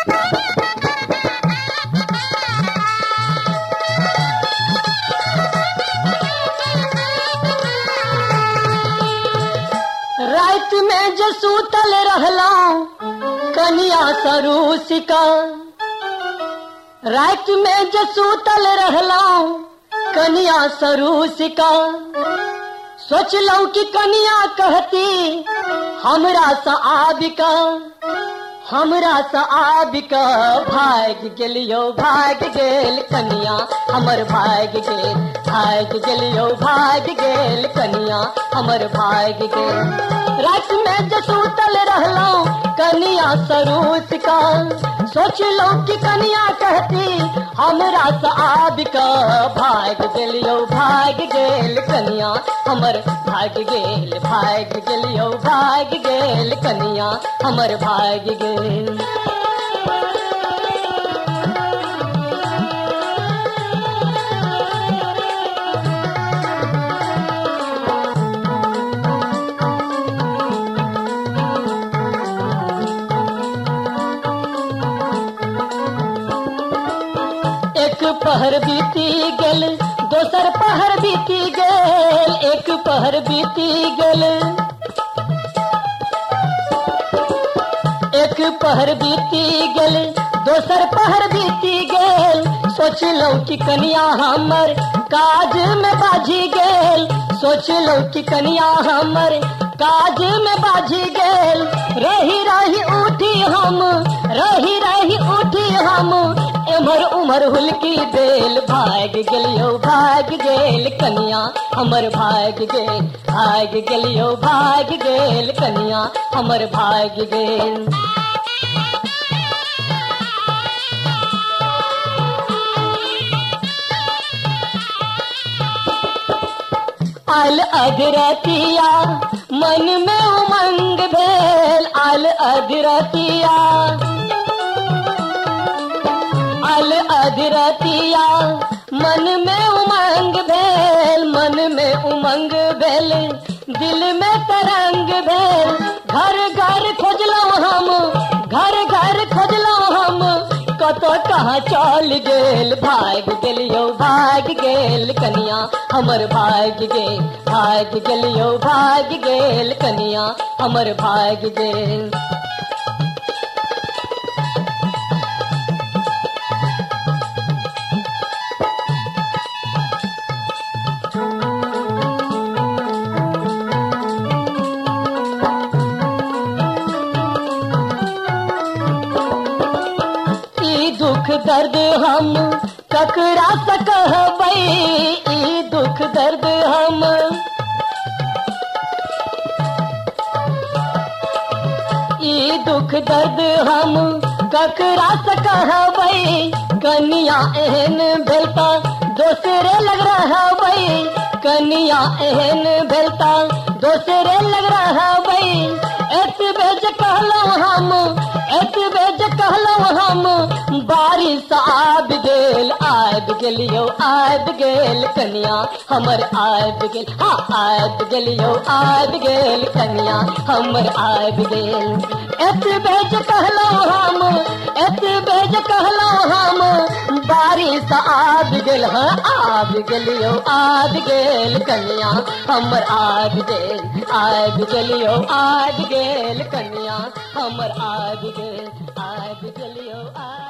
रात में जो सूतल रहला कनिया सरूसिका, रात में जो सूतल रहला कनिया सरूसिका, सोच लऊ कि कनिया कहती हमरा सा आबिका, हमरा सा आबिका, भाग गेलियो भाग गेल कनिया हमर भाग गेल, भाग गेलियो भाग गेल कनिया हमर भाग गेल। रात में जो सूतल रहलो कनिया सरूसिका, सोच लो कि कनिया कहती हमरा सा आबिका, भाग गेलियो भाग गेल कनिया हमर भाग गेल, भाग गेलियो भाग गेल कनिया हमर भाग गेल। एक पहर बीती गेल दोसर पहर बीती गेल, एक पहर बीती गेल, एक पहर बीती गेल दोसर पहर बीती गेल, सोच लो कि कनिया हमर काज में बाझी गेल, सोच लो कि कनिया हमर काज में बाझी गेल। रही रही उठी हम, रही रही उठी हम, एमर उमर हुलकी देल, भाग गेलियो भाग गेल कनिया हमर भाग गेल, भाग गेलियो भाग गेल कनिया हमर भाग गेल। आल अधरतिया मन में उमंग भेल, आल अधरतिया, आल अधरतिया मन में उमंग भेल, मन में उमंग भेल, दिल में तरंग भेल, घर घर खोजलो हम, घर घर खोजलो हम, कतो कहाँ चल गेल, भाग गेलियो भाग गेल कनिया हमर भाग गेल, भाग गेलियो भाग गेल कनिया हमर भाग गेल। दुख दर्द हम ककरा से कहबै, ई दुख दर्द हम, ई दुख दर्द हम ककरा से कहबै, कनिया एहन भेलता दोसरे लग रहबै, कनिया एहन भेलता दोसरे लग रहबै। एतबे जे कहलहुँ हम, एतबे जे कहलहुँ हम, बारिश आब गेल, आब गेलियो आब गेल कनिया हमर आब गेल, हाँ आब गेलियो आब गेल कनिया हमर आब गेल। एतबे जे कहलहुँ हम, एतबे जे कहलहुँ हम, बारिश आब गेल, हाँ आब गेलियो आब गेल कनिया हमर आब गेल, आब गेलियो आब गेल कनिया हमर आब गेल, आब गेलियो आब